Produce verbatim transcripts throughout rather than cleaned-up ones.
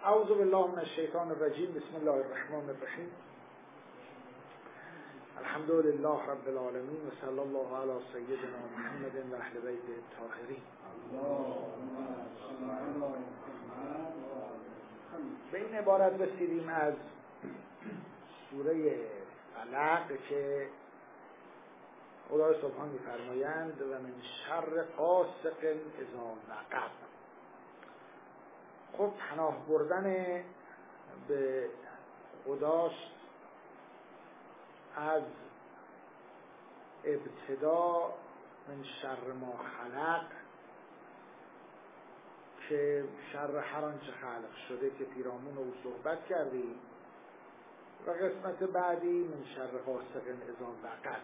اعوذ بالله من الشیطان الرجیم. بسم الله الرحمن الرحیم. الحمد لله رب العالمین و صلی الله علی سیدنا محمد و اهل بیت الطاهرین. به این عبارت رسیدیم از سوره فلق که خدای سبحان می‌فرمایند و من شر غاسق اذا وقب. خب پناه بردن به خداست از ابتدا من شر ما خلق، که شر هر آنچه خلق شده که پیرامون او صحبت کردیم، و قسمت بعدی من شر غاسق اذا وقب.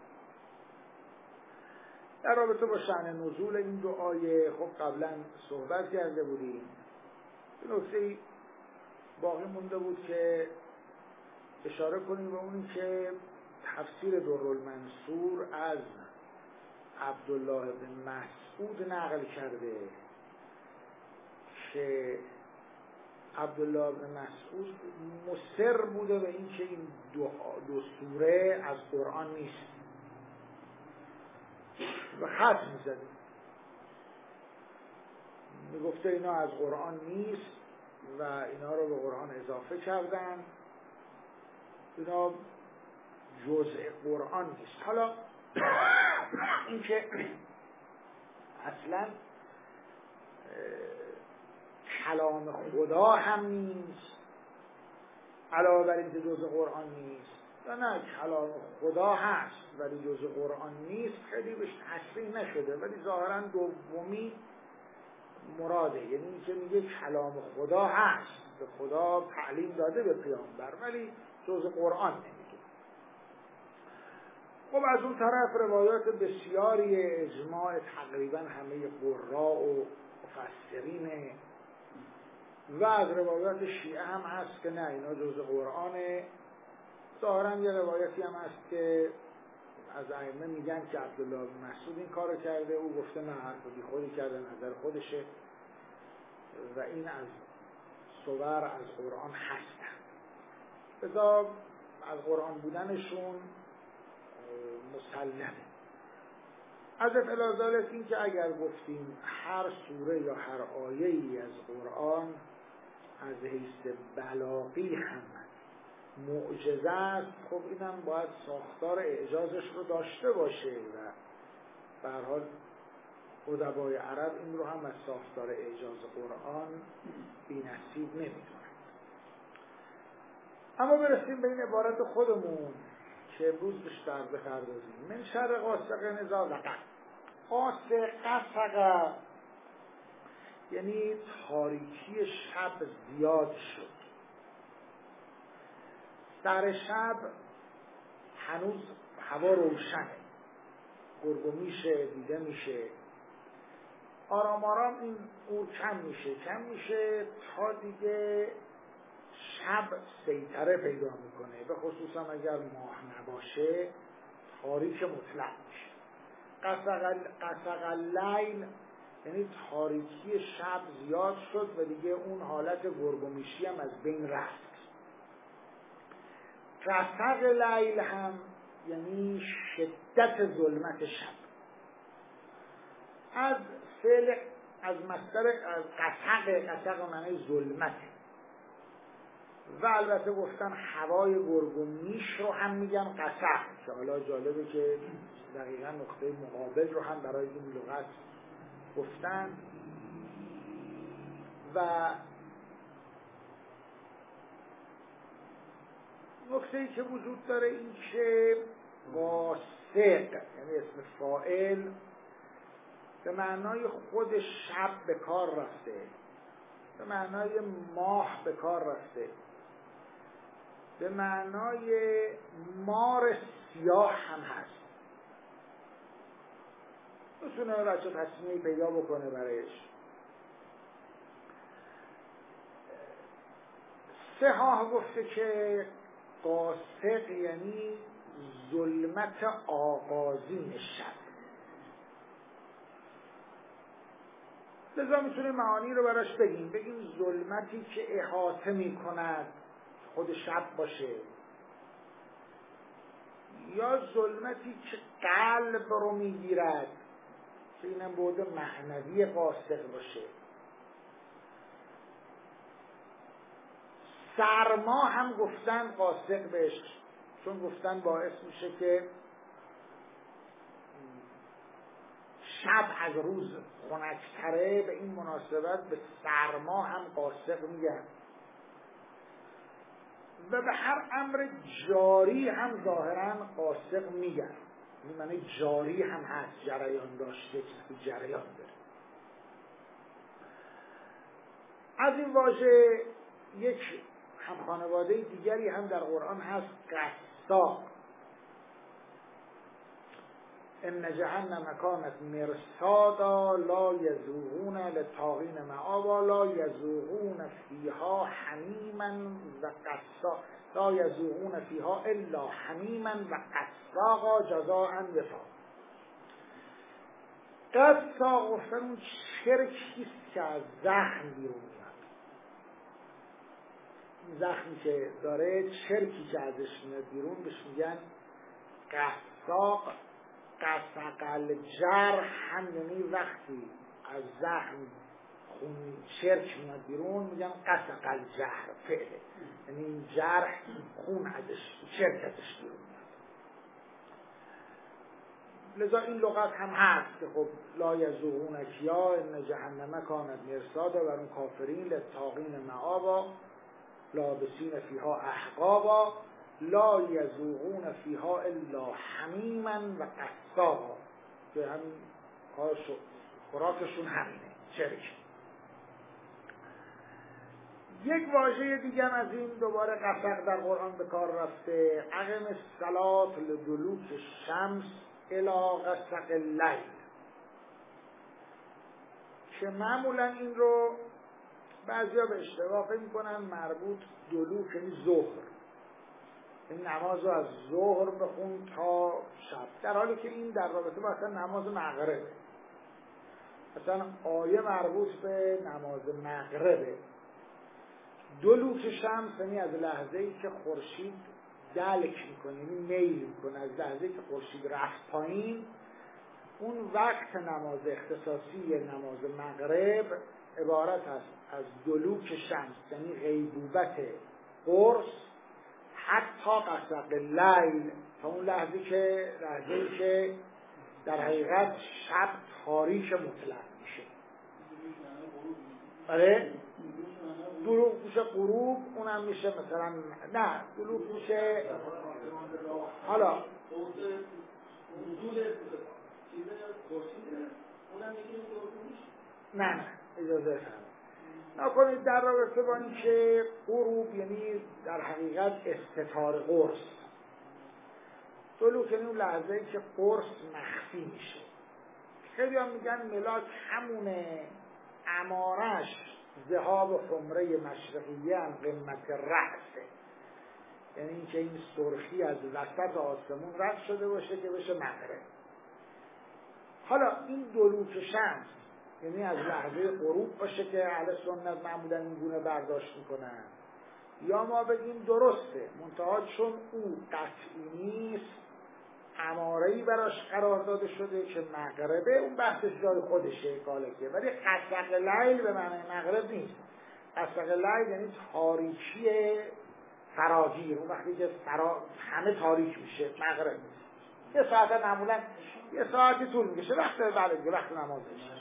در رابطه با شأن نزول این دو آیه خب قبلا صحبت کرده بودیم. نکته باقی مونده بود که اشاره کنیم به اونی که تفسیر درالمنصور از عبدالله بن مسعود نقل کرده که عبدالله بن مسعود مصر بوده به این که این دو, دو سوره از قرآن نیست و خط میزده، میگفته اینا از قرآن نیست و اینا رو به قرآن اضافه کردن، اینا جزء قرآن نیست. حالا این که اصلا کلام خدا هم نیست علاوه بر اینکه جزء قرآن نیست، یا نه کلام خدا هست ولی جزء قرآن نیست، خیلی بهش تصریح نشده ولی ظاهرا دومی مراده، یعنی اینکه میگه کلام خدا هست، به خدا تعلیم داده به پیامبر ولی جزء قرآن نمیگه. خب از اون طرف روایات بسیاری اجماع تقریبا همه قراء و مفسرین و از روایات شیعه هم هست که نه اینا جزء قرآنه. ظاهرا یه روایتی هم هست که از ائمه میگن که عبدالله بن مسعود این کارو کرده، او گفته نه حرف بی خودی کرده، نظر خودشه و این از صور از قرآن هستن. بذار از قرآن بودنشون مسلمه. از الی ذالک این که اگر گفتیم هر سوره یا هر آیه‌ای از قرآن از حیث بلاغی هم معجزه است، خب اینم باید ساختار اعجازش رو داشته باشه و به هر حال ادبای عرب این رو هم از ساختار اعجاز قرآن بی‌نصیب نمی‌دونن. اما برسیم به این عبارت خودمون که امروز بیشتر بپردازیم. من شر غاسق اذا وقب. غاسق قسق یعنی تاریکی شب زیاد شد. در شب هنوز هوا روشنه، گرگ و میشه دیده میشه، آرام آرام این نور کم میشه کم میشه تا دیگه شب سیطره پیدا میکنه، به خصوص هم اگر ماه نباشه تاریک مطلق میشه. قسق اللیل یعنی تاریکی شب زیاد شد و دیگه اون حالت گرگ و میشی هم از بین رفت. قسق لیل هم یعنی شدت ظلمت شب. از فعل از مصدر از قسق، قسق معنی ظلمت و البته گفتن هوای گرگ و میش رو هم میگن قسق، که حالا جالبه که دقیقا نقطه مقابل رو هم برای این لغت گفتن. و نکته‌ای که وجود داره این که غاسق یعنی اسم فاعل به معنای خود شب به کار رفته، به معنای ماه به کار رفته، به معنای مار سیاه هم هست. میتونه بچه تصمیمی پیدا بکنه برایش. سهاه گفته که غاسق یعنی ظلمت آغازین شب. لذا میتونیم معانی رو براش بگیم. بگیم ظلمتی که احاطه میکند، خود شب باشه، یا ظلمتی که قلب رو میگیرد که اینم بوده معنوی قاصد باشه. سرما هم گفتن قاصد بهش، چون گفتن باعث میشه که شب از روز خنک‌تره، به این مناسبت به سرما هم قاصد میگن. و به هر امر جاری هم ظاهرا قاصد میگن، این معنی جاری هم هست، جریان داشته، چیزی جریان داره. از این واژه یک هم خانواده دیگری هم در قرآن هست، قساق. ان جهنم کانت مرصادا لا یذوقون للطاغین مآبا لا یذوقون فیها حمیما و قساقا لا یذوقون فیها الا حمیما و قساقا جزاء وفاقا. قساق گفتن اون چرکیست که از زخم بیرون میاد، زخمی که داره چرکی که ازش میاد بیرون بهش میگن قساق. قسق الجرح هم یعنی وقتی از زخم خون چرک میاد بیرون میگن قسق الجرح فعله، یعنی این جرح خون ازش چرک ازش بیرون میاد. لذا این لغت هم هست که خب لا یذوقون فیها ان جهنم کانت مرصادا و اون کافرین للطاغین مآبا لابسین فیها احقابا لا یذوقون فیها الا حمیما و قساقا، که همین خوراکشون همینه، چرک. یک واژه دیگر از این دوباره قسق در قرآن به کار رفته، اقم الصلاة لدلوک الشمس الی غسق اللیل، که معمولا این رو بعضیا به اشتباه میکنن مربوط دلوک یعنی ظهر، این نماز رو از ظهر بخون تا شب، در حالی که این در رابطه با اصلا نماز مغربه. مثلا آیه مربوط به نماز مغربه. دلوک شمس یعنی از لحظه ای که خورشید دلک میکنه، یعنی میل میکنه، از لحظه ای که خورشید رفت پایین، اون وقت نماز اختصاصی نماز مغرب عبارت است از دلوک شمس، یعنی غیبوبت قرص، حتی قسق اللیل، تا اون لحظه که لحظه‌ای که در حقیقت شب تاریک مطلق میشه. بله؟ دلوک میشه غروب، اونم میشه مثلا نه دلوک میشه حالا نه نه اجازه فرمایید نکنید در رابطه با این که غروب یعنی در حقیقت استتار قرص، دلوک یعنی اون لحظه ای که قرص مخفی میشه. خیلی هم میگن ملاک همونه، امارش ذهاب حمره مشرقیه هم قمت رأسه، یعنی این که این سرخی از وسط آسمون رد شده باشه که بشه مغرب. حالا این دلوک شمس یعنی از لحظه غروب باشه که اهل سنت معمولا این گونه برداشت میکنن، یا ما بگیم درسته منتها چون او قطعی نیست، اماره‌ای براش قرار داده شده که مغربه، اون بحثش جای خودشه کالکه، ولی قسق لیل به معنی مغرب نیست. قسق لیل یعنی تاریکی فراگیر، اون وقتی که فرا... همه تاریک میشه، مغرب نیست. یه ساعت معمولا یه ساعتی طول میشه وقت بعد وقت نماز میشه.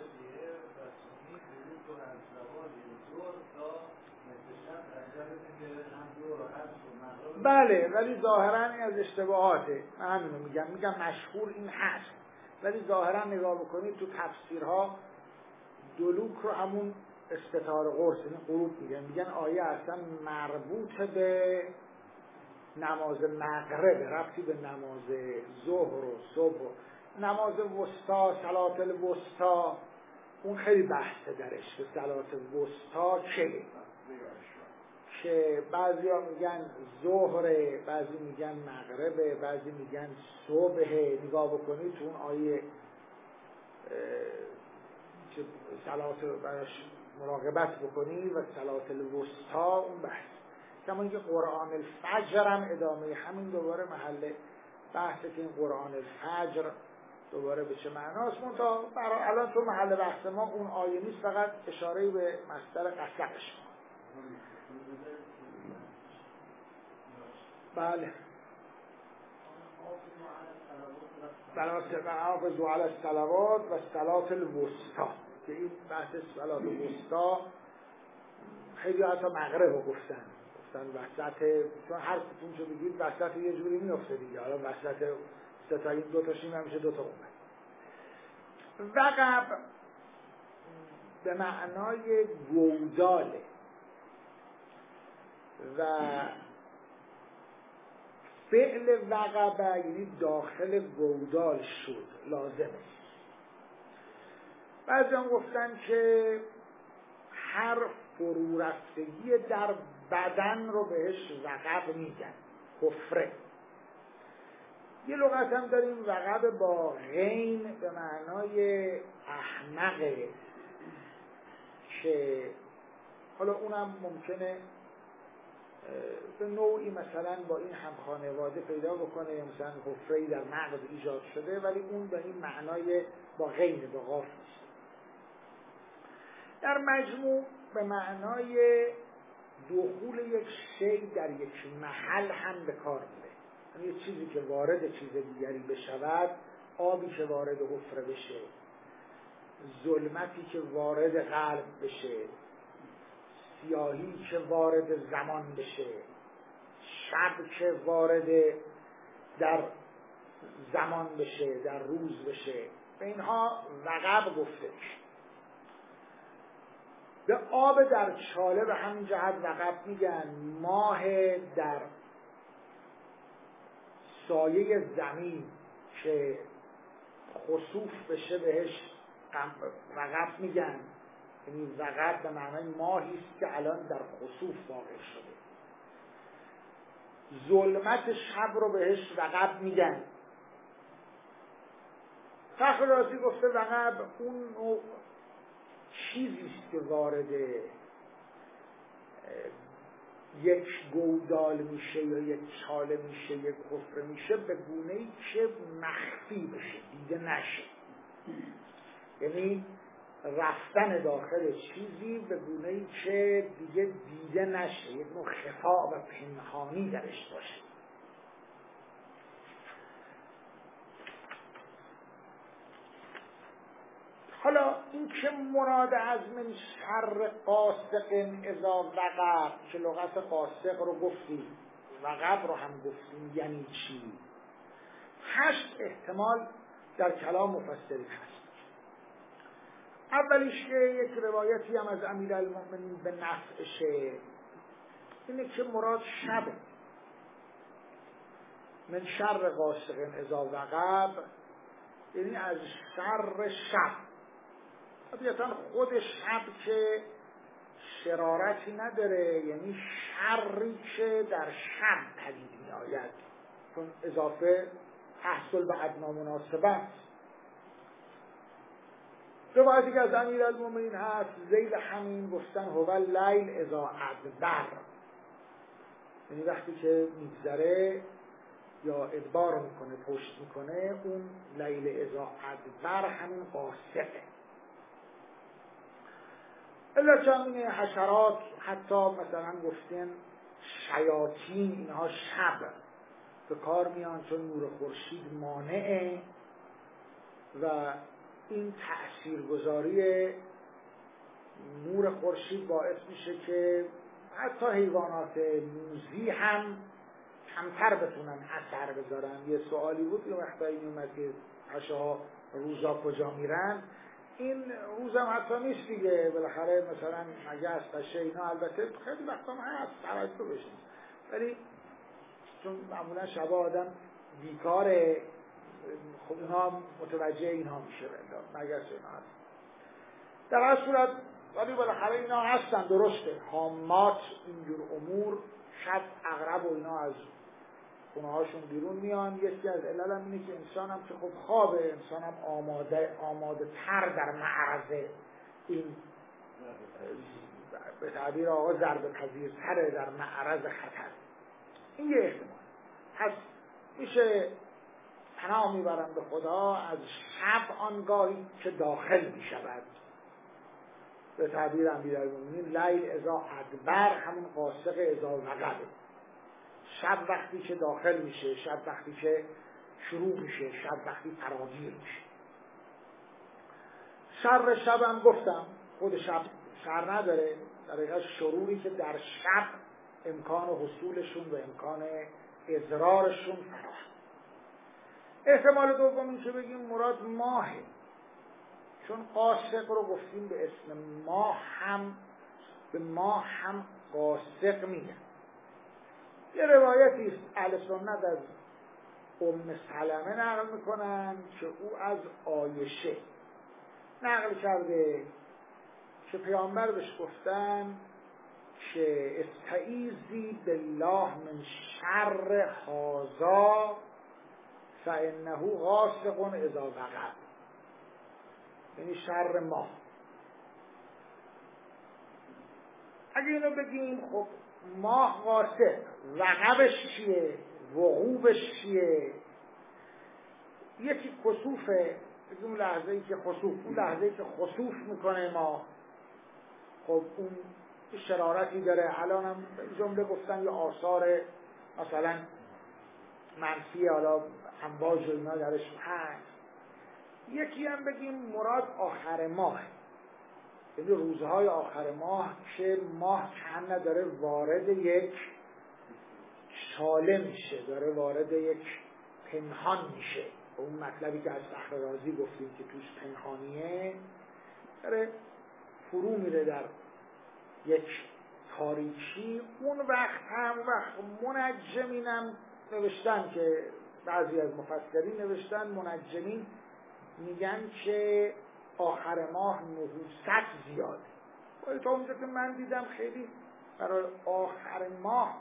بله، ولی ظاهرا این از اشتباهاته، من همینو میگم میگم مشهور این هست، ولی ظاهرا نگاه بکنید تو تفسیرها دلوک رو همون استتار قرص یعنی غروب میگن، میگن آیه اصلا مربوط به نماز مغرب، ربطی به نماز ظهر و صبح و نماز وسطا، صلات الوسطا، اون خیلی بحثه درش که صلات الوسطا چه، که بعضی ها میگن ظهره، بعضی میگن مغربه، بعضی میگن صبحه. نگاه بکنید تو اون آیه که صلات براش مراقبت بکنی و صلات الوسطا اون بحث. کما اینکه قرآن الفجر هم ادامه همین دوباره محل بحثه که این قرآن الفجر دوباره به چه معناست. منتها برای الان تو محل بحث ما اون آیه نیست، فقط اشاره به مصدر قسقش. بله حافظوا علی الصلوات و صلات الوسطا، که این بحث صلات الوسطا خیلی حتی مغرب رو گفتن گفتن وسط، چون هر ستون چو بگید وسط یه جوری میفته دیگه، حالا وسط ستایی دو تا شیم همیشه دو تا اومد. وقب به معنای گوداله و فعل وقبه یعنی داخل گودال شد، لازمه. بعضی هم گفتن که هر فرو رفتگی در بدن رو بهش وقب میگن، کفره. یه لغت هم داریم وقب با غین به معنای احمقه، که حالا اونم ممکنه به نوعی مثلا با این هم خانواده پیدا بکنه، یا مثلا حفره‌ای در مغز ایجاد شده، ولی اون به این معنای با غین، با قاف نیست. در مجموع به معنای دخول یک شی در یک محل هم به کار میره، یعنی چیزی که وارد چیز دیگری بشود، آبی که وارد حفره بشه، ظلمتی که وارد قلب بشه، سیاهی که وارد زمان بشه، شب که وارد در زمان بشه، در روز بشه، به اینها وقب گفته میشه. به آب در چاله به همین جهت وقب میگن. ماه در سایه زمین که خسوف بشه بهش وقب میگن، یعنی وقب به معنای ماهی است که الان در خسوف واقع شده. ظلمت شب رو بهش وقب میگن. فخر رازی گفته وقب اون نوع چیزی است که وارد یک گودال میشه یا یک چاله میشه، یک حفره میشه، به گونه‌ای که مخفی بشه، دیده نشه. یعنی رفتن داخل چیزی به گونه‌ای که دیگه دیده نشه، یک نوع خفا و پنهانی درش باشه. حالا این که مراد از من شر قاسق اذا وقب، که لغت قاسق رو گفتیم، وقب رو هم گفتیم، یعنی چی؟ هشت احتمال در کلام مفسرین هست. اولیش که یک روایتی هم از امیرالمؤمنین به نفعشه، اینه که مراد شب، من شر قاسق اذا وقب، یعنی از شر شب. طبیعتا خود شب که شرارتی نداره، یعنی شری که در شب پدید می آید، چون اضافه تحصل به ادنا مناسبت. روایتی که از امیرالمؤمنین هست، ذیل همین گفتن هو اللیل اذا ادبر، یعنی وقتی که میگذره یا ادبار میکنه، پشت میکنه، اون لیل اذا ادبر همین قاسقه. الا چندین حشرات، حتی مثلا گفتن شیاطین، اینها شب به کار میان، چون نور خورشید مانعه و این تأثیرگذاری نور خورشید باعث میشه که حتی حیوانات موذی هم کمتر بتونن اثر بذارن. یه سوالی بود یه وقتایی میومد که پشه ها روزا کجا میرن، این روزم حتی نیست دیگه، بالاخره مثلا مگس پشه اینا البته خیلی وقتا هم هست توجه بشین، ولی چون معمولا شبا آدم بیکاره، خب اینا متوجه اینها میشه، مگس اینا هست در هر صورت، ولی بالاخره اینا هستن، درسته، حامات اینجور امور، شب عقرب و اینا از خونه هاشون بیرون میان. یکی از علل هم اینه که انسان هم که خب خوابه، انسان هم آماده آماده تر در معرض این به تعبیر آقا ضربه پذیرتره، در معرض خطر. این یه احتمال. پس میشه پناه میبرم به خدا از شب آنگاهی که داخل میشود. به تعبیر امیرالمومنین لیل اذا ادبر، همون قاسق اذا وقب. شب وقتی که داخل میشه، شب وقتی که شروع میشه، شب وقتی فراگیر میشه. شر شب هم گفتم خود شب شر نداره، در حقیقت شروری که در شب امکان حصولشون و امکان اضرارشون فراهم. احتمال دوم این که بگیم مراد ماهه، چون قاسق رو گفتیم به اسم ماه، هم به ماه هم قاسق میگن. یه روایتی است اهل سنت از ام سلمه نقل میکنن که او از عایشه نقل کرده که پیامبر بهش گفتن که استعیذی بالله من شر هذا فانه غاسق اذا وقب، یعنی شر ماه. اگه اینو بگیم خب ماه قاسق، وقبش چیه؟ وقوبش چیه؟ یکی خسوفه، اون لحظه ای که خسوف اون لحظه ای که خسوف میکنه ماه، خب اون شرارتی داره. الان هم جمله گفتن یا آثار مثلا منفی، حالا امواج و اینا درش هست. یکی هم بگیم مراد آخر ماه، یعنی روزهای آخر ماه که ماه کم نداره وارد یک شاله میشه، داره وارد یک پنهان میشه. اون مطلبی که از فخر رازی گفتیم که توش پنهانیه، داره فرو میره در یک تاریکی. اون وقت هم وقت منجمینم نوشتن که بعضی از مفسرین نوشتن، منجمین میگن که آخر ماه نحوست زیاده. ولی تا اونجا که من دیدم خیلی برای آخر ماه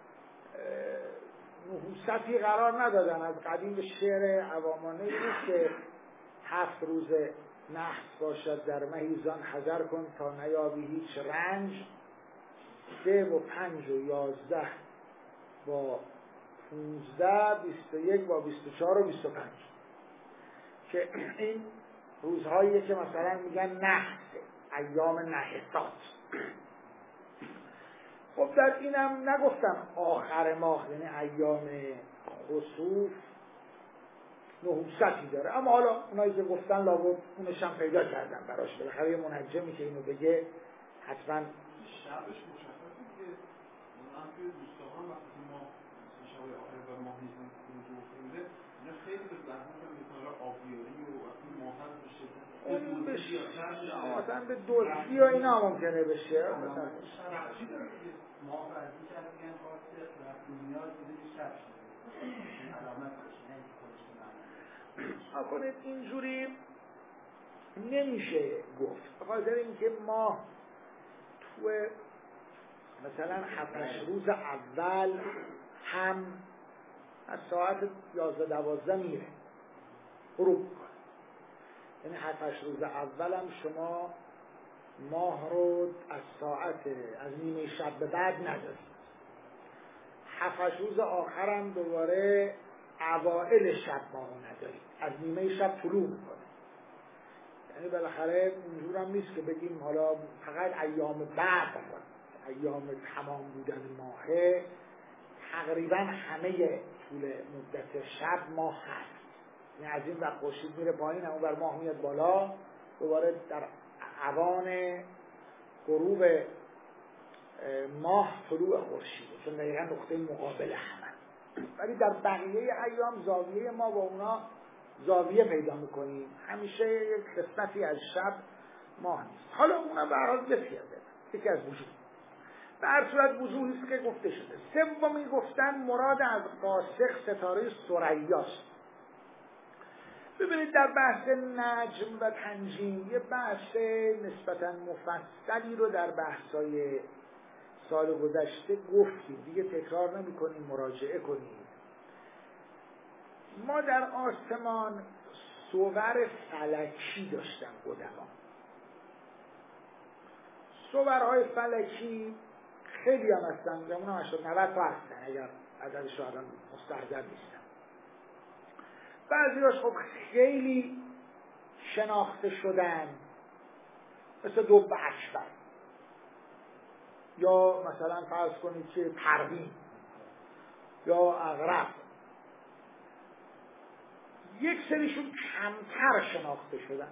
نحوستی قرار ندادن. از قدیم به شعر عوامانه نیست که هفت روز نحس باشد در مهیزان حذر کن تا نیابی هیچ رنج، سه و پنج و یازده با پونزده، بیست و یک با بیست و چهار و بیست و پنج، که این روزهایی که مثلا میگن نحس، ایام نحسات. خب در اینم نگفتم آخر ماه، یعنی ایام خسوف نحوستی داره، اما حالا اونایی که گفتن لابد اونش هم پیدا کردن براش. بالاخره یه منجمی که اینو بگه حتما شبش مشخصه که من توی روستاها وقتی ما شب آخر و ماه نیستن روز افتاده، اینا خیلی به زحمت هم میکنه آبیاری و وقتی ماه هست بشه اون بشه مثلا به دزدی و اینا ممکنه بشه. مثلا شرقی داره که ماه بعدی شب میگن خواسته و دنیا دیده شب شده علامت باشه، نه اینکه خودش بمعنی آکنید اینجوری نمیشه گفت، بخاطر اینکه ماه تو مثلا هفتش روز اول هم از ساعت یازده دوازده میره غروب کنه، یعنی هفتش روز اول هم شما ماه رو از ساعت از نیمه شب به بعد ندارید. هفتش روز آخر هم دوباره اوائل شب ماه ندارید، از نیمه شب طلوع میکنه. یعنی بالاخره اینجور هم نیست که بگیم حالا فقط ایام بعد ایام تمام بودن ماهه، تقریبا همه طول مدت شب ماه هست. یعنی از این وقت خورشید میره پایین، اون بر ماه میاد بالا، دوباره در اوان غروب ماه طلوع خورشیده، چون دقیقا نقطه مقابل همه. ولی در بقیه ایام زاویه ما با اونا زاویه پیدا میکنیم، همیشه یک قسمتی از شب ماه نیست. حالا اونا به هر حال بسیارده، یکی از وجود به هر صورت وجوهی است که گفته شده. سومی گفتن مراد از قاسق ستاره ثریاست. ببینید در بحث نجم و تنجیم یه بحث نسبتا مفصلی رو در بحث‌های سال گذشته گفتیم، دیگه تکرار نمی کنیم، مراجعه کنیم. ما در آسمان صور فلکی داشتن قدما. صورهای فلکی خیلی هم هستن، اون هم هشتاد نود تا هستن اگر عددش رو الان مستحضر نیستم. بعضیاش خب خیلی شناخته شدن، مثل دو اکبر، یا مثلا فرض کنید که پروین یا عقرب. یک سریشون کمتر شناخته شدن.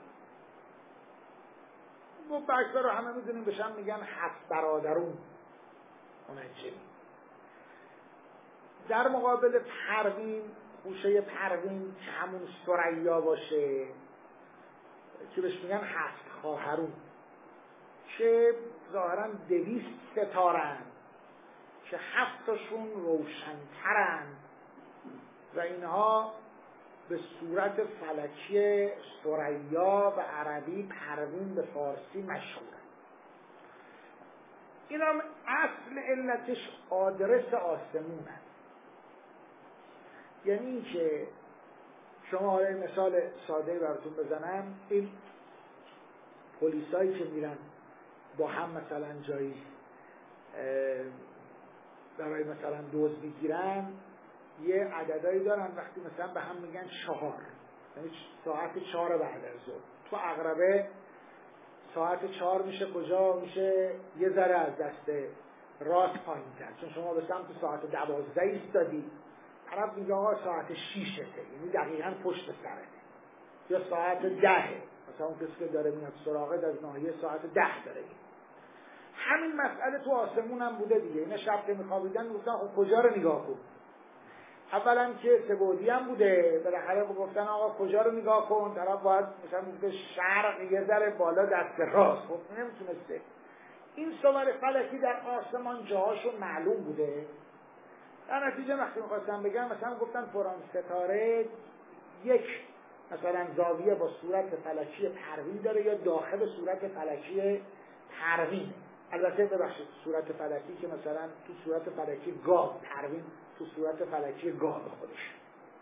دو اکبر رو همه میدونیم، بهشم میگن هفت برادرون منجمی. در مقابل پروین، خوشه پروین که همون ثریا باشه که بهش میگن هفت خواهرون، که ظاهرا دویست ستارن که هفتاشون روشنترن و اینها به صورت فلکی ثریا به عربی پروین به فارسی مشهورن. اینا اصل علتش آدرس آسمونن. یعنی این که شما مثال ساده براتون بزنم، این پلیسایی که میرن با هم مثلا جایی برای مثلا دوز میگیرن، یه عددهایی دارن، وقتی مثلا به هم میگن چهار، یعنی ساعت چهار بعد از ظهر. تو عقربه ساعت چهار میشه کجا؟ میشه یه ذره از دست راست پایین تر، چون شما به سمت ساعت دوازده ایستادی، طرف میگه آقا ساعت شیشته، یعنی دقیقاً پشت سرته. یا ساعت دهه، مثلا اون کسی که داره میاد سراغت از ناحیه ساعت ده داره. همین مسئله تو آسمون هم بوده دیگه. اینا شب که میخوابیدن گفتن خب کجا رو نگاه کن. اولا که سه‌بعدی هم بوده، بالاخره گفتن آقا کجا رو نگاه کن، طرف باید مثلا میگه شرق یه ذره بالا دست راست، خب نمیتونسته. این صور فلکی در آسمان جاهاشون معلوم بوده. در نتیجه وقتی میخواستم بگم مثلا گفتن فلان ستاره یک مثلا زاویه با صورت فلکی پروین داره یا داخل صورت فلکی پروین. البته ببخشید صورت فلکی که مثلا تو صورت فلکی گاو، پروین تو صورت فلکی گاو خودش.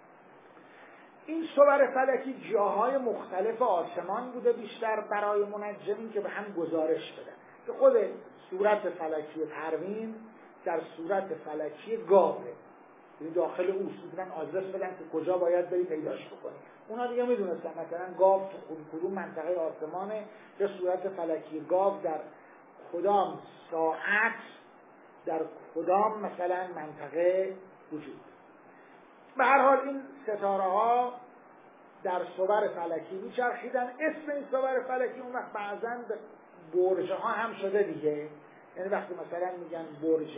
این صور فلکی جاهای مختلف آسمان بوده، بیشتر برای منجمین که به هم گزارش بدن که خود صورت فلکی پروین در صورت فلکی گاوه، یعنی داخل او بودن آدرس بدن که کجا باید بری پیداش بکنی. اونا دیگه میدونستن مثلا گاو تو کدوم منطقه آسمانه، یا صورت فلکی گاو در کدام ساعت در کدام مثلا منطقه وجود. به هر حال این ستاره ها در صور فلکی میچرخیدن. اسم این صور فلکی اون وقت بعضا به برج ها هم شده دیگه. یعنی وقتی مثلا میگن برج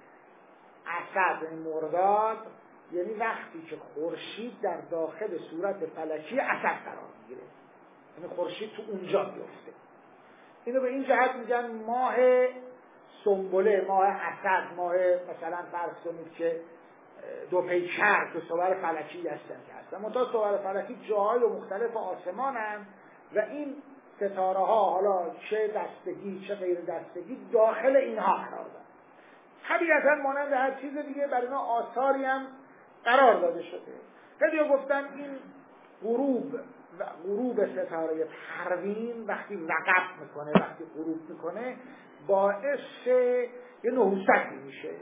اسد، این مرداد، یعنی وقتی که خورشید در داخل صورت فلکی اسد قرار میگیره، یعنی خورشید تو اونجا میفته. اینو به این جهت میگن ماه سنبله، ماه اسد، ماه مثلا فرض کنید که دو پیکر که صور فلکی هستن که هستن. منتها صور فلکی جاهای مختلف آسمانن و این ستاره ها حالا چه دستگی چه غیر دستگی داخل اینها قرار دارن. طبیعتا مانند هر چیز دیگه بر اینا آثاری هم قرار داده شده. خیلی گفتن این غروب و غروب ستاره پروین وقتی وقت میکنه، وقتی غروب میکنه، باعث یه نحوستی میشه.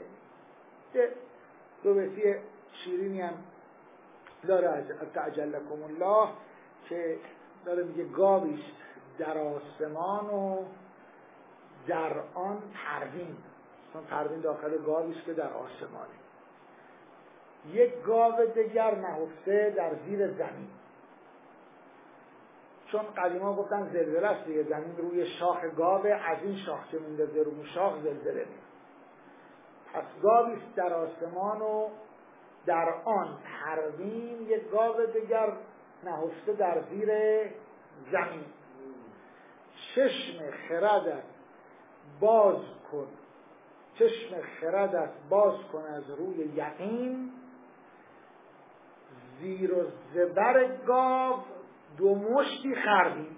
دو بیتی شیرینی هم داره از تعجلکم الله که داره میگه گاویست در آسمان و در آن پروین. چون پروین داخل گاویست که در آسمانه. یک گاو دیگر نهفته در زیر زمین. چون قدیما گفتن زلزله است دیگه، زمین روی شاخ گاو، از این شاخ که میندازه رو شاخ زلزله میاد. پس گاویست در آسمان و در آن پروین، یک گاو دیگر نهفته در زیر زمین. چشم خردت باز کن، چشم خردت باز کن از روی یقین، زیر و زبر گاو دو مشتی خردی.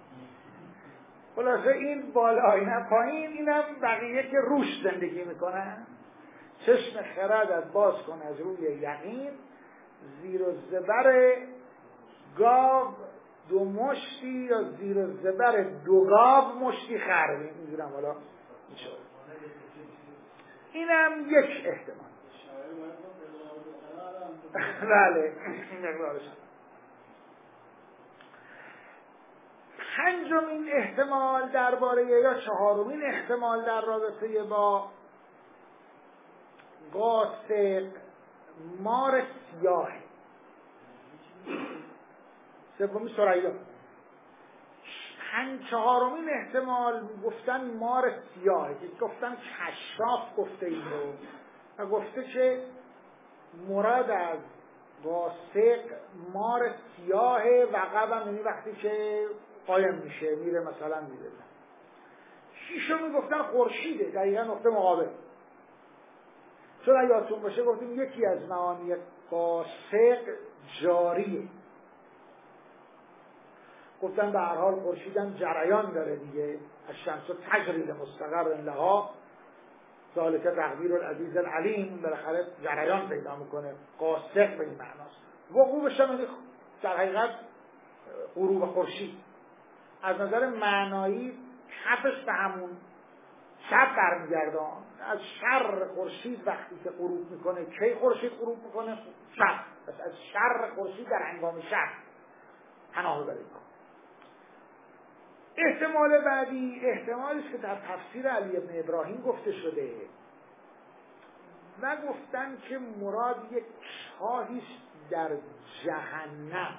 خلاصه این بالا اینم پایین، اینم بقیه که روش زندگی میکنن. چشم خردت باز کن از روی یقین، زیر و زبر گاو دو مشتی یا زیر و زبر دو گاو مشتی خر. میدونم حالا اینم یک احتمال. بله مقدارش. پنجمین احتمال درباره یا چهارمین احتمال در رابطه با قاصق مار سیاه. سومی ثریا. پنج چهارمین احتمال گفتن مار سیاه، گفتن کشاف گفته این رو و گفته که مراد از قاصق مار سیاه و قبم یعنی وقتی که قایم میشه میره مثلا میره. شیشمی گفتن خورشیده، دقیقا نقطه مقابل. چون اگه یادتون باشه گفتیم یکی از معانی قاصق جاریه. گفتن به هر حال خورشیدم جریان داره دیگه، الشمس تجری لمستقر لها ذالک تقدیر العزیز العلیم، بالاخره جریان پیدا میکنه. قاصق به این معناست. وقوعش هم در حقیقت غروب خورشید. از نظر معنایی کفش به همون شب برمیگردان. از شر خورشید وقتی که غروب میکنه، کی خورشید غروب میکنه؟ شب. پس از شر خورشید در هنگام شب پناه ببرید. احتمال بعدی احتمالی است که در تفسیر علی بن ابراهیم گفته شده و گفتن که مراد یک چاهی است در جهنم.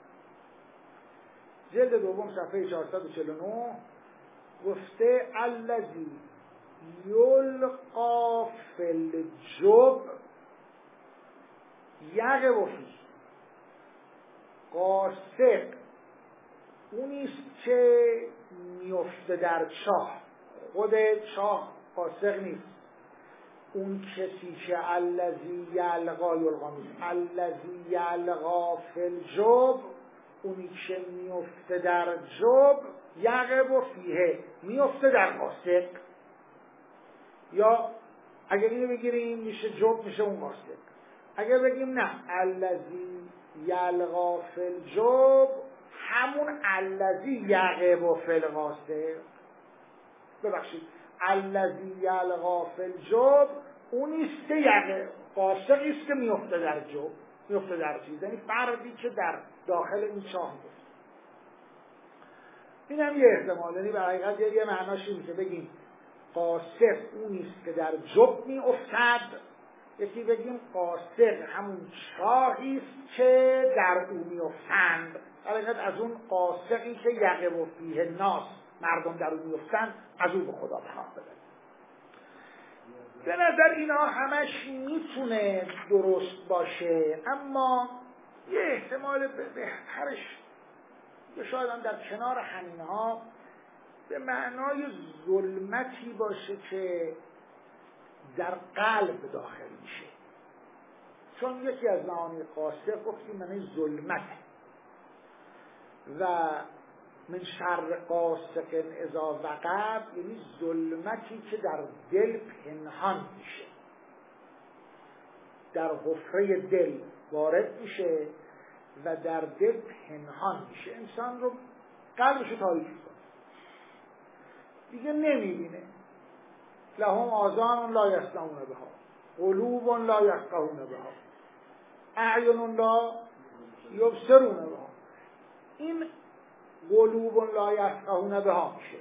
جلد دوم صفحه چهارصد و چهل و نه گفته الذی یلقا فی الجب یغب فیه. قاصق اونیست که میفته در چاه. خود چاه قاصق نیست. اون کسی که الذی یلقا یلقا نیست، الذی یلقا فی الجب، اونی که میفته در جب یغب فیه، میفته در قاصق. یا اگر اینو بگیریم میشه جب، میشه اون قاصق. اگر بگیم نه الذی یلقا فی الجب همون الذی یغب فی القاصق، ببخشید الذی یلقا فی الجب اونیست که یغب، قاصقیست که میفته در جب، میفته در چیز، یعنی فردی که در داخل این چاه میفته. این هم یه احتمال، یعنی به حقیقت یه معناش اینه که بگیم قاصق اونیست که در جب میافتد، یکی بگیم قاصق همون چاهیست که در او میافتند. حقیقت از اون قاصقی که یغب فیه الناس، مردم در او میافتند، از او به خدا پناه ببرید. به نظر اینا همش میتونه درست باشه، اما یه احتمال بهترش یا شاید هم در کنار همینها به معنای ظلمتی باشه که در قلب داخل میشه. چون یکی از معانی قاصق گفتیم معنی ظلمت و من شر قاصق اذا وقب، یعنی ظلمتی که در دل پنهان میشه، در حفره دل وارد میشه و در دل پنهان میشه، انسان رو قلبش رو تاریک میکنه، دیگه نمیبینه. لهم آذان لا یسمعون بها، قلوب لا یفقهون بها، اعین لا یبصرون بها. این قلوب لا یفقهون بها میشه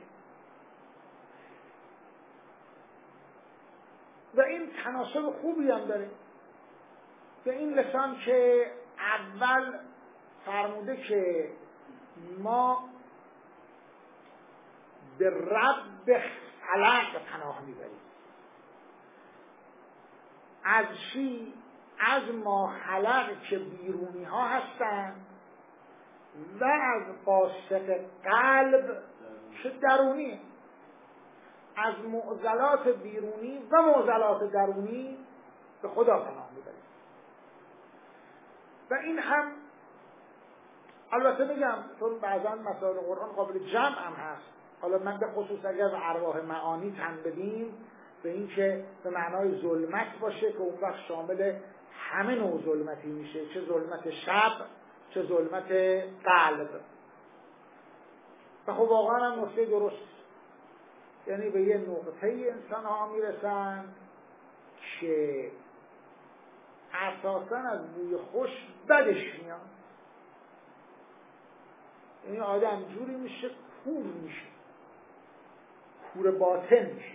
و این تناسب خوبی هم داره به این لسان که اول فرموده که ما به رب خلق پناه میبریم. از چی؟ از ما خلق که بیرونی ها هستن و از قاصق قلب که درونی، از معضلات بیرونی و معضلات درونی به خدا پناه میبریم. و این هم البته میگم چون بعضا مسائل قرآن قابل جمع هم هست، حالا من به خصوص اگر به ارواح معانی تن بدیم به این که به معنای ظلمت باشه که اون وقت شامل همه نوع ظلمتی میشه، چه ظلمت شب چه ظلمت قلب. و خب واقعا هم نکته درست، یعنی به یه نقطه انسان ها میرسن که اساسا از بوی خوش بدش میاد، یعنی آدم جوری میشه کور میشه، کور باطن میشه.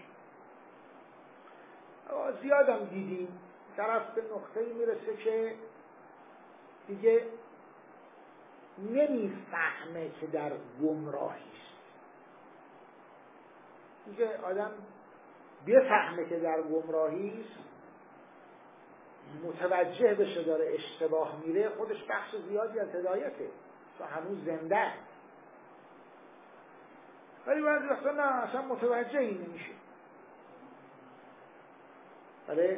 زیادم دیدیم طرف به نقطه‌ای میرسه که دیگه نمیفهمه که در گمراهی است. دیگه آدم بفهمه که در گمراهی است، متوجه بشه داره اشتباه میره، خودش بخش زیادی از هدایته، چون هنوز زنده است. ولی بعضی وقتا نه، اصلا متوجه این نمیشه. بله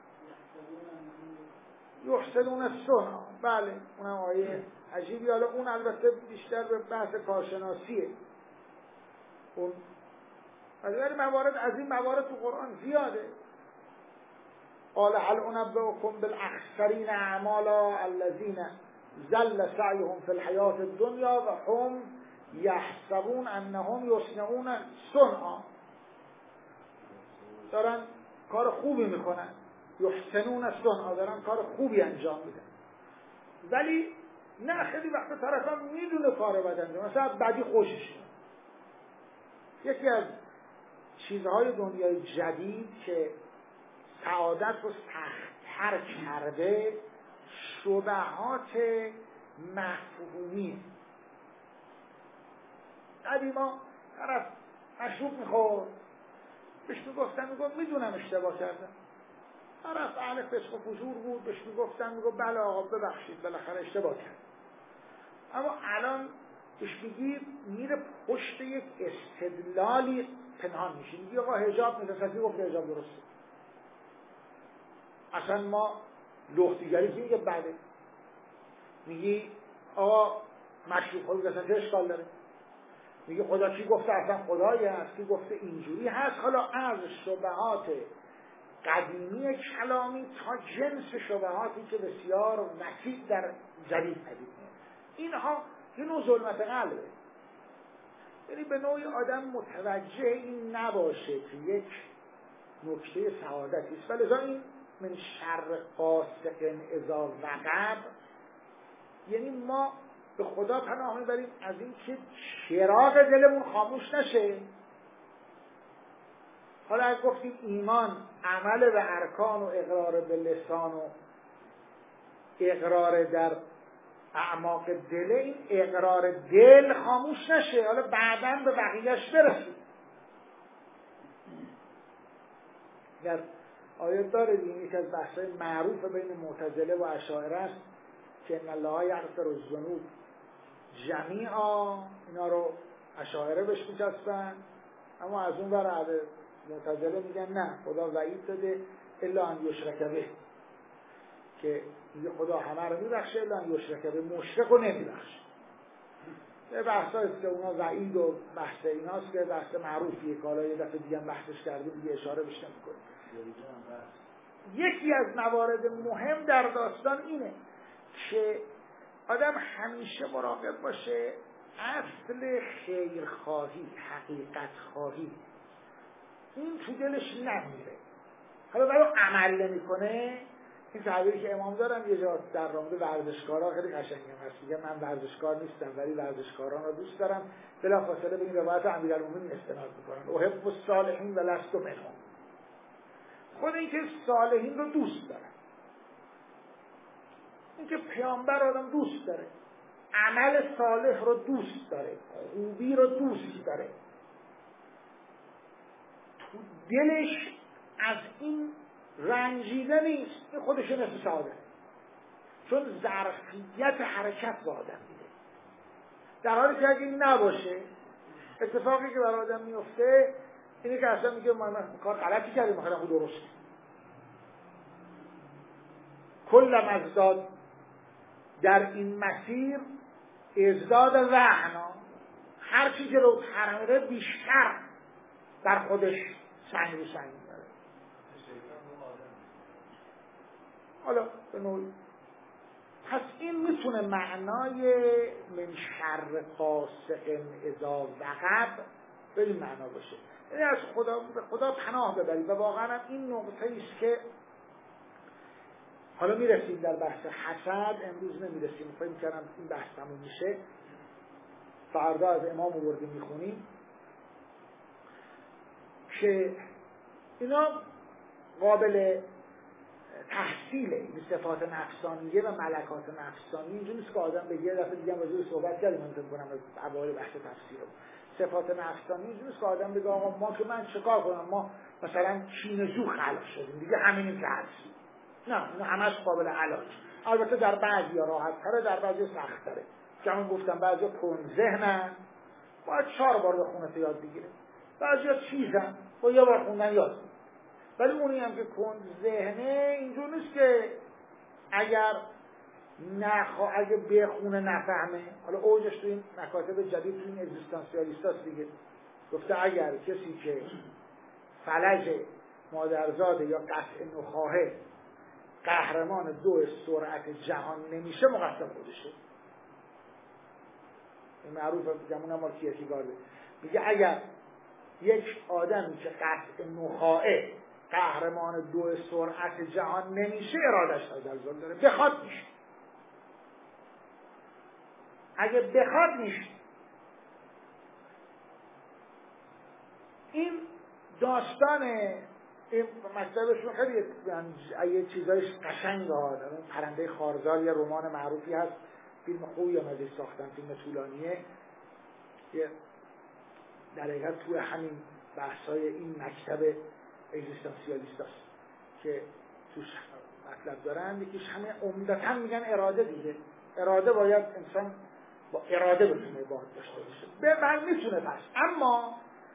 یحسنون الصنع، بله اونم آیه عجیبی. حالا اون البته بیشتر به بحث کارشناسیه اون، ولی موارد از این موارد تو قرآن زیاده. قال هل انبئکم بالاخسرین اعمالا الذین ضل سعیهم فی الحیاة الدنیا و هم یحسبون انهم یصنعون صنعا. دارن کار خوبی میکنن، یحسنون الصنع، دارن کار خوبی انجام میدن، ولی نه خیلی وقتا طرف هم میدونه کار بد انجام، مثلا بدی خوشش. یکی از چیزهای دنیای جدید که سعادت رو سخت‌تر کرده شبهات مفهومی. قدیما طرف مشروب میخورد، بهش میگفتن، میگفت میدونم اشتباه کردم. طرف اهل فسق و فجور بود، بهش میگفتن، میگفت بله آقا ببخشید بالاخره اشتباه کردم. اما الان بهش میگی میره پشت یک استدلالی پنهان میشه، میگی آقا حجاب میتونستی گفت حجاب درسته. اصلا ما لختیگری که میگه بده، میگی آقا مشروب خود اصلا چه اشکال داره، میگه خدا کی گفته اصلا خدایی هست کی گفته اینجوری هست. حالا از شبهات قدیمی کلامی تا جنس شبهاتی که بسیار وسیع در جدید پدید میاد، اینها یه نوع ظلمت قلبه. یعنی به نوعی آدم متوجه این نباشه که یک نکته سعادتی است. ولی این من شر قاسق اذا وقب، یعنی ما به خدا پناه میبریم از این که چراغ دلمون خاموش نشه. حالا اگه گفتیم ایمان عمل به ارکان و اقرار به لسان و اقرار در اعماق دل، این اقرار دل خاموش نشه، حالا بعداً به بقیهش برسیم. در آیات داره دیگه، یکی از بحث‌های معروف بین معتزله و اشاعره است که ان الله یغفر الذنوب جمیعا، اینا رو اشاعره بهش میچسبن، اما از اون ور معتزله میگن نه، خدا وعید داده الا ان یشرک به، که میگه خدا همه رو میبخشه الا ان یشرک به، مشرک رو نمیبخشه. یه بحثایی که اونا وعید و بحث ایناست که بحث معروفیه که حالا یه دفعه دیگه بحثش کردیم دیگه اشاره بهش نمی‌کنیم. یکی از موارد مهم در داستان اینه که آدم همیشه مراقب باشه اصل خیرخواهی، حقیقت خواهی این تو دلش نمیره. حالا برای عمل نمیکنه. این تعبیری که امام دارن یه جا در رابطه ورزشکارا خیلی قشنگه، میگه من ورزشکار نیستم ولی ورزشکاران رو دوست دارم، بلافاصله به این روایت امیرالمومنین استناد میکنن احب الصالحین و لست منهم. خود این که صالحین رو دوست دارن، این که پیامبر آدم دوست داره، عمل صالح رو دوست داره، خوبی رو دوست داره، تو دلش از این رنجیده نیست، این خودش نصف سعادت، چون ظرفیت حرکت به آدم میده. در حالی که اگه این نباشه، اتفاقی که برای آدم میفته اینه که اصلا میگه من کار غلطی کردیم، میخوام خود درست کلم ازداد در این مسیر ازداد وهنا، هر چی که رو ترمیره بیشتر بر خودش سنگ رو سنگ داره. حالا به نوعی. پس این میتونه معنای من شر قاسق اذا وقب به این معنا باشه. یعنی از خدا به خدا پناه ببرید و واقعا این نقطه ایست که حالا میرسیم در بحث حسد، امروز نمیرسیم، فکر می‌کردم این بحث تموم میشه، فردا از امام آوردیم میخونیم که اینا قابل تحصیله، این صفات نفسانیه و ملکات نفسانی. اینجوری نیست که آدم به یه دفعه دیگه واسه صحبت کردیم من فکر کنم از اوایل بحث تفسیر. صفات نفسانی اینجوری نیست که آدم بگه آقا ما که من چیکار کنم، ما مثلا چینه‌جو خلق شدیم دیگه همینیم که هستیم. نه، اینا همش قابل علاج. البته در بعضی‌ها راحت‌تره، در بعضی‌ها سخت‌تره. که من گفتم بعضی‌ها کند ذهنن، باید چهار بار بخونه تا یاد بگیره. بعضی‌ها چیزن، با یه بار خوندن یاد. ولی اونی هم که کند ذهنه اینجور نیست که اگر نخوا اگه بخونه نفهمه. حالا اوجش تو این مکاتب جدید تو این اگزیستانسیالیستاست دیگه. گفته اگر کسی که فلج مادرزاده یا قطع نخواهه قهرمان دو سرعت جهان نمیشه، مقصر خودشه. این معروفه، گمون هم مال کیرکگارده. میگه اگر یک آدمی که قطع نخواهه قهرمان دو سرعت جهان نمیشه، ارادش تزلزل داره، بخواد میشه. اگه بخواد میشه. این داستان این مکتبشون خیلی یه چیزایش قشنگ ها. پرنده خارزار یه رمان معروفی هست، فیلم خوبی هم ازش ساختن، فیلم طولانیه. یه در حقیقت توی همین بحثای این مکتب اگزیستانسیالیست هست که توش مطلب دارن. یکیش همه عمدتاً میگن اراده دیگه. اراده باید انسان با اراده بتونه باید داشته باشه. به من میتونه پس. اما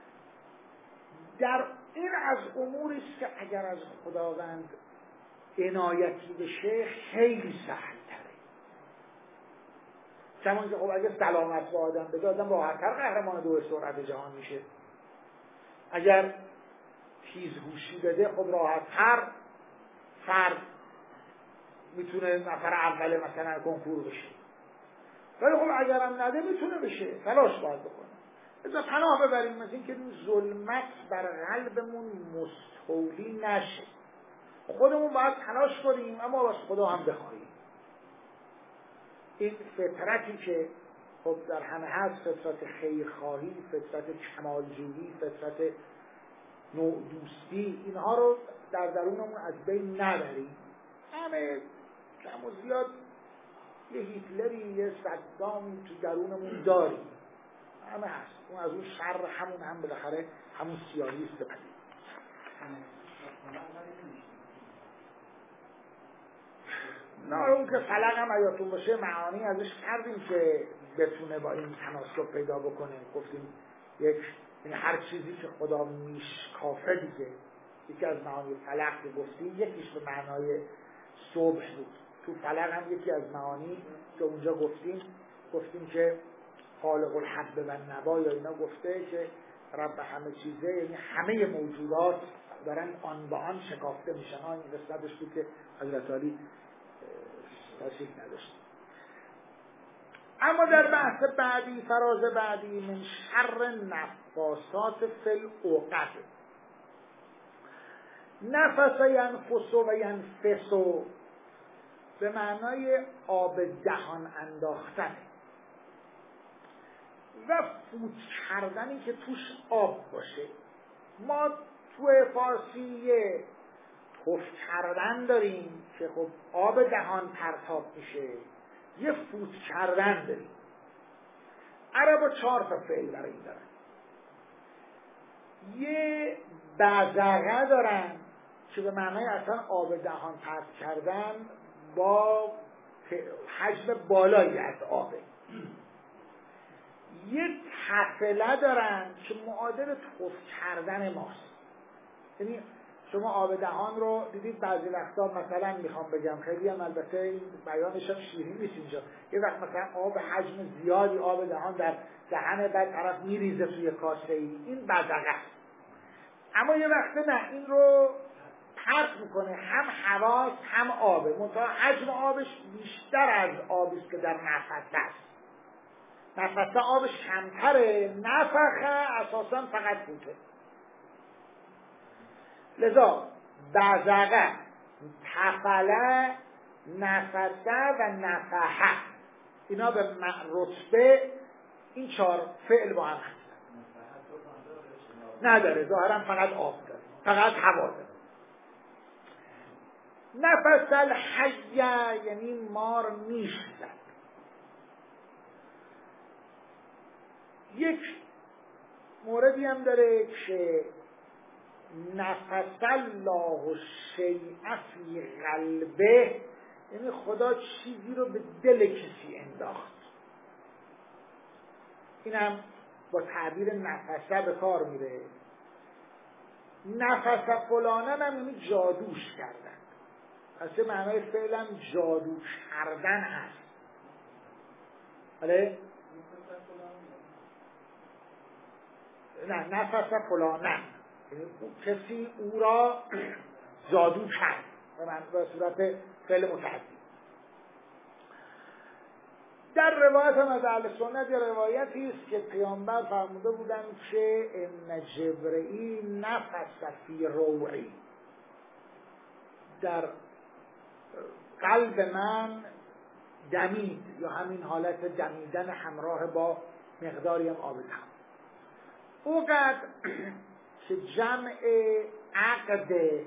در این از اموری است که اگر از خداوند عنایتی بشه خیلی سهل تره. چون که خب اگه سلامت با آدم بده، آدم راحت‌تر قهرمان دو سرعت جهان میشه. اگر تیزهوشی بده، خب راحت‌تر فرد میتونه نفر اول مثلا کنکور بشه. ولی خب اگرم نده میتونه بشه، تلاش باید بکنه. ازا پناه ببریم از این که این ظلمت بر قلبمون مستولی نشه. خودمون باید تلاش کنیم، اما واسه خدا هم بخواهیم. این فطرتی که خب در همه هست، فطرت خیرخواهی، فطرت کمالجویی، فطرت نوع دوستی، اینها رو در درونمون از بین نبریم. همه کم و زیاد یه هیتلری، یه صدامی تو درونمون داریم، همه هست. اون از اون شر همون هم بالاخره همون سیاهی است. نه اون که فلق هم ایاتون باشه معانی ازش کردیم که بتونه با این تناسب پیدا بکنه. گفتیم یک این هر چیزی که خدا میشکافه دیگه، یکی از معانی فلق که گفتیم یکیش به معنای صبح بود. تو فلق هم یکی از معانی که اونجا گفتیم گفتیم که خالق الحب و نوا یا اینا گفته که رب همه چیزه، یعنی همه موجودات دارن آن با آن شکافته میشن. آن این قسمتش بود که حضرت علی تشریف نداشت. اما در بحث بعدی، فراز بعدی، من شر نفاسات فی العقد، نفس ینفس و ینفس به معنای آب دهان انداختن و فوت کردنی که توش آب باشه. ما تو فارسی تف کردن داریم که خب آب دهان پرتاب میشه، یه فوت کردن داریم. عربا چهار تا فعل برای این دارن. یه بزغه دارن که به معنای اصلا آب دهان پرت کردن با حجم بالایی از آبه. یه تفله دارن که معادل تف کردن ماست. یعنی شما آب دهان رو دیدید بعضی وقتا، مثلا میخوام بگم خیلی هم البته این بیانش هم شیرین نیست اینجا، یه وقت مثلا آب حجم زیادی آب دهان در دهن بعد طرف میریزه توی کاسه ای، این بزغه است. اما یه وقت نه، این رو پرت میکنه، هم حواس هم آبه، منتها حجم آبش بیشتر از آبی است که در نفس است. نفس آبش کمتره، نفخه اساسا فقط فوته. لذا بزغه، تفله، نفسه و نفحه، اینا به رتبه این چهار فعل با هم هستن. نداره، ظاهرا فقط آب داره، فقط هوا داره. نفس الحیه یعنی مار میش زد. یک موردی هم داره که نفس الله شیء فی قلبه، یعنی خدا چیزی رو به دل کسی انداخت. این هم با تعبیر نفسه به کار میره. نفس فلانم هم یعنی جادوش کردن. اصلا معنای فعلم جادو کردن هست. بله؟ نه، نفس فلانم یعنی کسی او را جادو کرد به صورت فعل متعدی. در روایت هم از اهل سنت یه روایتی است که پیامبر فرموده بودند که ان جبرئیل نفس فی روعی، در قلب من دمید، یا همین حالت دمیدن همراه با مقداری هم آب تمام. اوقات که جمع عقد،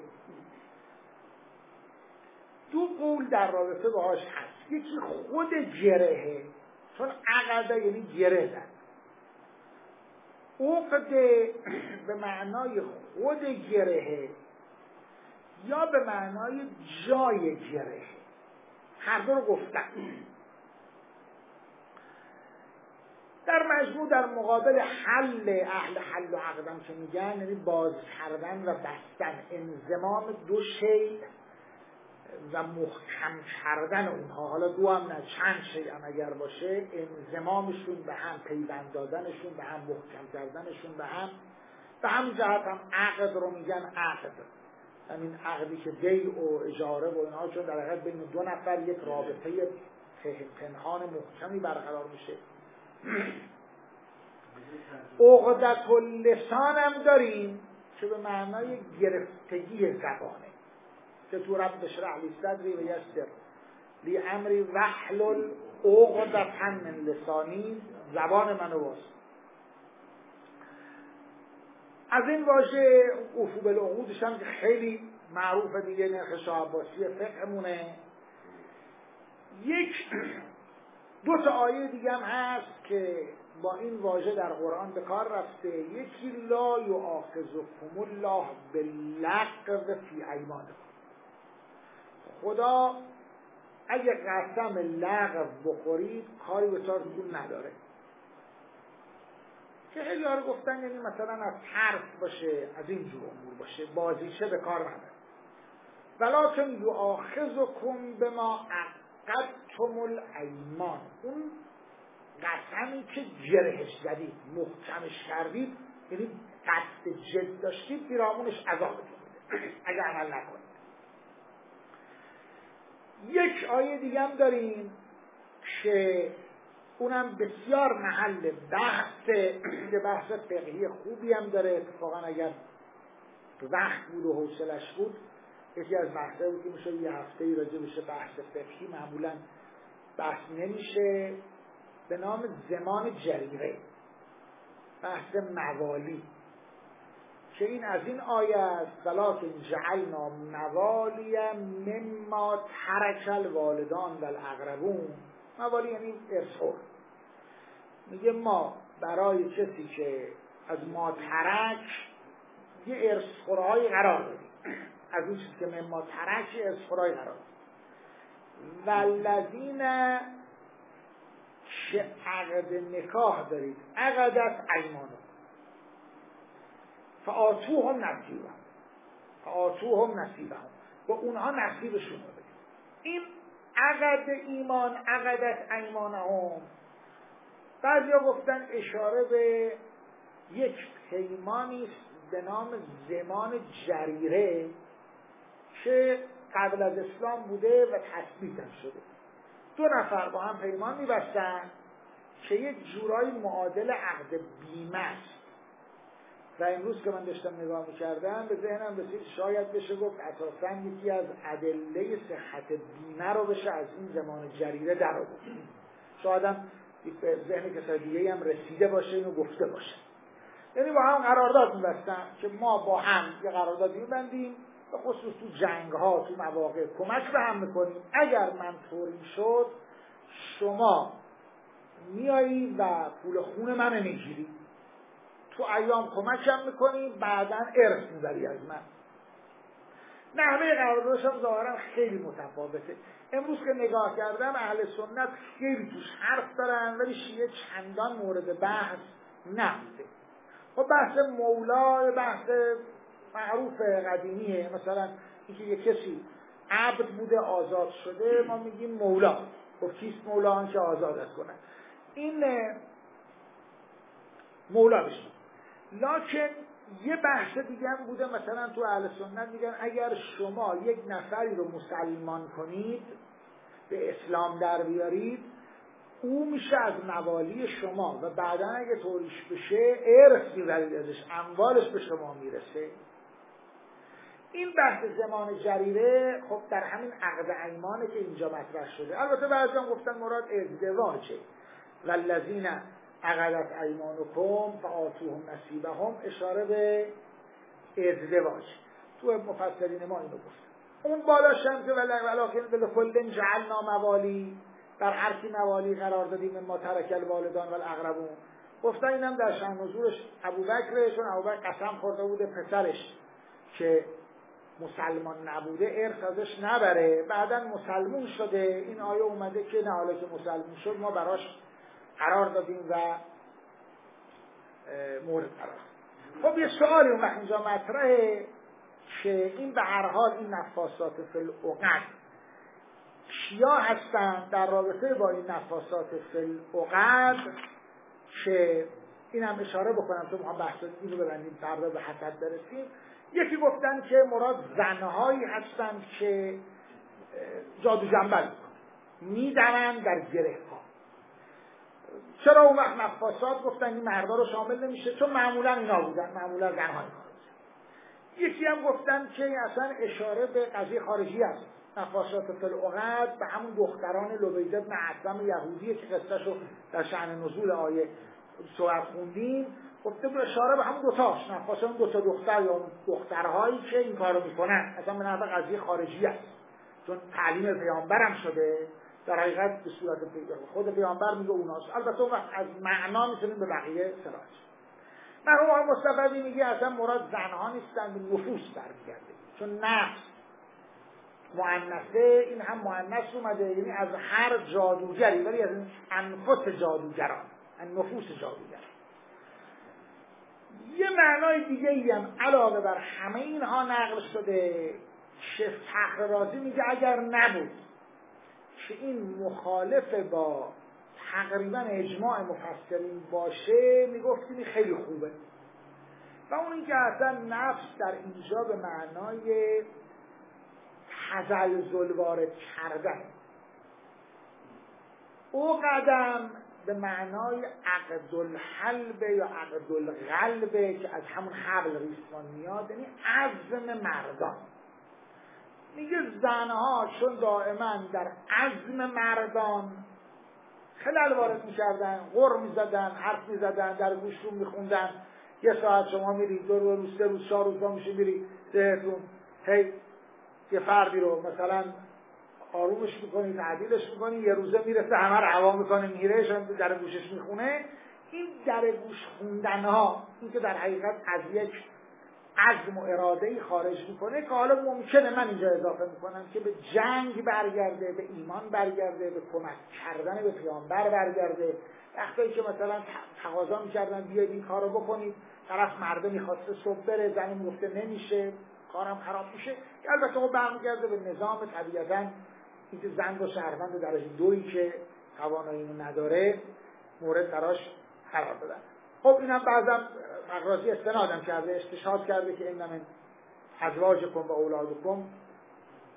دو قول در رابطه باهاش هست. یکی خود گرهه، چون عقده یعنی گره زد. عقد به معنای خود گرهه یا به معنای جای گرهه، هر دو رو گفتن. در مجموع در مقابل حل اهل حل و عقدم که میگن، یعنی باز کردن و بستن، انضمام دو شی و محکم کردن اونها، حالا دو هم نه چند شی هم اگر باشه، انضمامشون به هم، پیوند دادنشون به هم، محکم کردنشون به هم. به هم جهت هم عقد رو میگن عقد، همین عقدی که بیع و اجاره و اینها، چون در حقیقت بین دو نفر یک رابطه پنهان محکمی برقرار میشه. عقدة اللسان هم داریم که به معنای گرفتگی زبانه، که تو رب اشرح لی صدری و یسر لی امری واحلل عقدة من لسانی، زبان منو باز. از این واژه افو بالعقودش هم که خیلی معروفه دیگه، نرخ شاه عباسی فقهمونه. یک دو تا آیه دیگه هم هست که با این واژه در قرآن به کار رفته. یکی لا یؤاخذکم الله باللغو فی ایمانکم، خدا اگه قسم لغو بخورید کاری به کارتون نداره. که خیلی ها رو گفتن یعنی مثلا از ترس باشه، از این جور امور باشه، بازیچه به کار نداره. ولکن یؤاخذکم بما عقدتم الایمان، اون قسمی که جرهش زدید، محکمش کردید، یعنی قصد جد داشتید، پیرامونش عذابتون میده اگه عمل نکنید. یک آیه دیگه هم داریم که اونم بسیار محل بحث، که بحث فقهی خوبی هم داره. اتفاقا اگر وقت بود و حوصلش بود، یکی از بحثه بود که میشه یه هفته راجع بشه بحث فقهی، معمولا بحث نمیشه، به نام زمان جریره، بحث موالی، که این از این آیه است ولکن جعلنا موالی مما ترک الوالدان و الاقربون. موالی یعنی ارث. میگه ما برای کسی که از ما ترک یه ارث‌خورهایی قرار دادیم، از اون چیزی که مما ترک یه ارث‌خورهایی قرار دادیم. والذین که عقد نکاح دارید، عقدت ایمانکم فآتوهم نصیبهم فآتوهم نصیبهم، با اونها نصیبشون رو بدید. این عقد ایمان، عقدت ایمانهم، بعضیا گفتن اشاره به یک پیمانی است به نام زمان جریره که قبل از اسلام بوده و تثبیت هم شده. دو نفر با هم پیمان می‌بستن که یک جورایی معادل عقد بیمه است و امروز که من داشتم نگاه می‌کردم به ذهنم رسید شاید بشه گفت اساساً یکی از ادله صحت بیمه رو بشه از این زمان جریره در آورد. شاید هم به ذهن کسای دیگه هم رسیده باشه اینو گفته باشه. یعنی با هم قرارداد می‌بستن که ما با هم یه قراردادی می‌بندیم به خصوص تو جنگ‌ها تو مواقع کمک به هم می‌کنیم. اگر من طوری شد شما میایی و پول خون من میگیری، تو ایام کمکم میکنی، بعداً ارث میبری از من. نحوه قراردادش هم ظاهراً خیلی متفاوته. امروز که نگاه کردم اهل سنت خیلی توش حرف دارن ولی شیعه چندان مورد بحث نبوده. خب بحث مولا بحث معروف قدیمیه، مثلا اینکه یک کسی عبد بوده آزاد شده ما میگیم مولا. خب کیست مولا؟ آن که آزادت کنه. این مولا بشه. لکن یه بحث دیگه هم بوده، مثلا تو اهل سنت میگن اگر شما یک نفری رو مسلمان کنید به اسلام در بیارید او میشه از موالی شما و بعدا اگه طوریش بشه ارث میبرید ازش، اموالش به شما میرسه. این بحث زمان جریره خب در همین عقد ایمانه که اینجا مطرح شده. البته بعضی هم گفتن مراد ازدواجه والذین عقدت ایمانکم فآتوهم نصیبهم، اشاره به ازدواج. تو مفسرین ما اینو گفتن. اون بالاش هم که ولکن لکل جعلنا موالی، در هر کی موالی قرار دادیم ما ترک الوالدان والاقربون. گفتن اینم در شأن نزولش ابوبکر، چون ابوبکر قسم خورده بوده پسرش که مسلمان نبوده ارث ازش نبره، بعداً مسلمون شده. این آیه اومده که نه حالا که مسلمون شد ما براش قرار دادیم و مورد قرار. خب یه سوالی اون وقت اینجا مطرحه که این به هر حال این نفاسات فی العقد کیا هستن در رابطه با این نفاسات فی العقد، که این هم اشاره بکنم تو ما بحث اینو ببندیم فردا به حسد برسیم. یکی گفتن که مراد زنهایی هستند که جادو جنبل میدونن در گره ها. چرا اون وقت نفاسات گفتن این مردا رو شامل نمیشه؟ چون معمولا اینا بودن، معمولا زنهای خارجی. یکی هم گفتن که اصلا اشاره به قضیه خارجی است. نفاسات فی العقد به همون دختران لبید بن عصم یهودیه که قصهشو در شأن نزول آیه سوره خوندیم. گفته به اشاره به همون دوتاش، نفاسات اون دوتا دختر یا اون دخترهایی که این کارو میکنن. اصلا به نحو قضیه خارجی است، چون تعلیم پیامبرم شده در حقیقت به صورت پیغمبر. خود پیامبر میگه اوناست. البته اون وقت از معنا میتونیم به بقیه سراغ. مرحوم آقای مصطفی میگه اصلا مراد زنها نیستن، به نفوس برمیگرده، چون نفس مؤنثه، این هم مؤنث اومده، یعنی از هر جادوگری، ولی از انفس جادوگران، ان نفوس جادوگران. یه معنای دیگه ای هم علاوه بر همه اینها نقل شده. شیخ فخر رازی میگه اگر نبود که این مخالف با تقریبا اجماع مفسرین باشه میگفتیم خیلی خوبه. و اون این که اصلا نفس در اینجا به معنای تزلزل وارد کردن، او قدم به معنای عقد الحلب یا عقد القلب که از همون حبل ریسمان میاد، یعنی عزم مردان. میگه زنها چون دائما در عزم مردان خلل وارد میکردن، غر میزدن، حرف میزدن، در گوشتون میخوندن. یه ساعت شما میری، دو روز، سه روز، چهار روز با میشه میری ذهنتون، هی یه فردی رو مثلا آرومش میکنی، تعدیلش میکنی، یه روزه میرسه همه رو هوا میکنه میره، چون در گوشش میخونه. این در گوش خوندن ها، این که در حقیقت از یک عزم و اراده‌ای خارج میکنه، که حالا ممکنه من اینجا اضافه میکنم که به جنگ برگرده، به ایمان برگرده، به کمک کردن به پیامبر برگرده. وقتی که مثلا تقاضا میکردن بیاید این کارو بکنید، طرف مرده میخواسته صبح بره، زنی میگفته نمیشه، کارم خراب میشه، که البته اون برمیگرده به نظام طبیعتاً اینکه زن و شهروند درجه دویی که توانایی اینو نداره مورد براش قرار دادن. خب اینم بعضا مقرازی استنادم کرده، استشهاد کرده که این من ازواجکم و اولادکم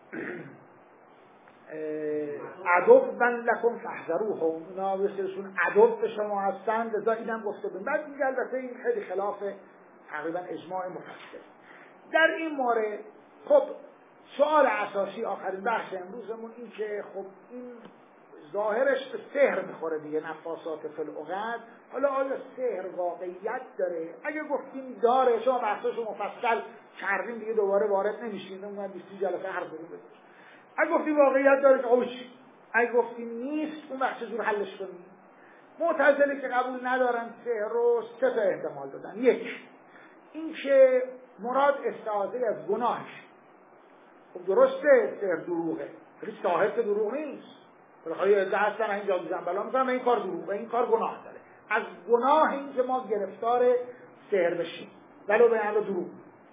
عدو من لکم فاحذروهم، اونا بسیارشون عدو به شما هستند، لذا اینم گفته بیم. بعد میگه البته این خیلی خلاف تقریبا اجماع مفسر در این مورد. خب سوال اساسی آخرین بحث امروزمون این که خب این ظاهرش به سحر میخوره دیگه، نفاسات فی العقد. حالا آیا سحر واقعیت داره؟ اگه گفتیم داره، شما بحثاشو مفصل کردیم دیگه، دوباره وارد نمیشیم، اون بیست جلسه حرف بزنیم. اگه گفتیم واقعیت داره که اوچ، اگه گفتیم نیست، اون وقت چجور حلش کنیم؟ معتزله که قبول ندارن سحر رو سه تا احتمال دادن. یک، این که مراد استعاذه از گناهش. خب درسته سحر دروغه، ولی صاحب که دروغ نیست. برای یه عده هستن این جادو زنبلا میکنن این کار دروغه، این کار گناه داره. از گناه این که ما گرفتار سحر بشیم ولو به عمل دروغ.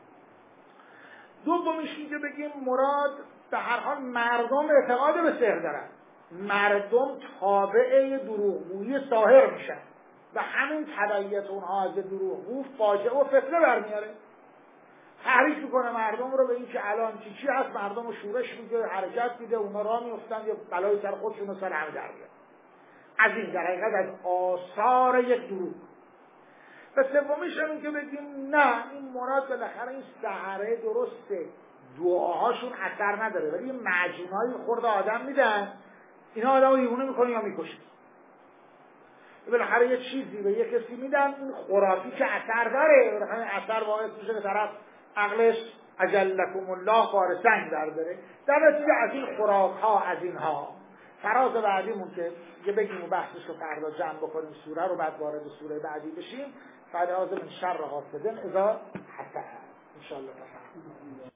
دومیش این که بگیم مراد به هر حال مردم اعتقاد به سحر دارن، مردم تابع دروغگویی ساحر میشن و همین تبعیت اونها از دروغگو فاجعه و فتنه برمیاره، تحریک میکنه مردم رو به این که الان چی چی هست، مردم رو شورش میده، حرکت میده، اونا راه میفتن یا بلای سر خودشون و سر همه در میاد. از این در حقیقت از آثار یک دروغ. و سومیش این که بگیم نه، این مراد بالاخره این سحره درسته دعاهاشون اثر نداره، ولی این معجونایی خورده آدم میدن، اینا آدم رو دیوونه میکنه یا میکشه. بالاخره یه چیزی به یه کسی میدن، این خرافی که اثر داره، بالاخره اثر باعث میشه که طرف عقلش اجلکم الله بار سنگ در بره. در نتیجه از این خوراک ها، از اینها فراز بعدیمون که یه بگیم و بحثش رو فردا جمع بکنیم سوره رو، بعد وارد سوره بعدی بشیم. فراز من شر حاسد اذا حسد ان شاء الله.